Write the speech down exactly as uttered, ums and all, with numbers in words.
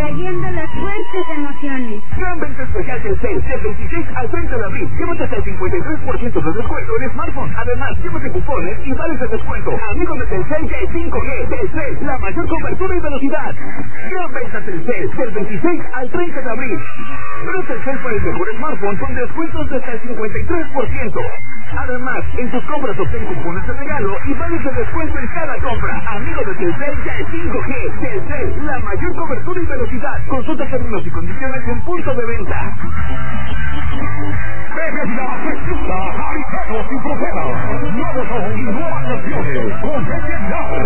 trayendo las fuertes emociones. Gran venta especial Telcel, del veintiséis al treinta de abril. Llévate hasta el cincuenta y tres por ciento de descuento en smartphones. Además, llévate cupones y vales de descuento. Amigos de Telcel de cinco G. Telcel, la mayor cobertura y velocidad. Gran venta Telcel, del veintiséis al treinta de abril. Pero Telcel para el mejor smartphone con descuentos de hasta el cincuenta y tres por ciento. Además, en tus compras obtén cupones de regalo y vales de descuento en cada compra. Amigos de Telcel de cinco G. Telcel, la mayor cobertura y velocidad. Consulta términos y condiciones en punto de venta. Bebida presenta Americanos sin Fronteras. Nuevos son nuevas canciones con Pepe Now.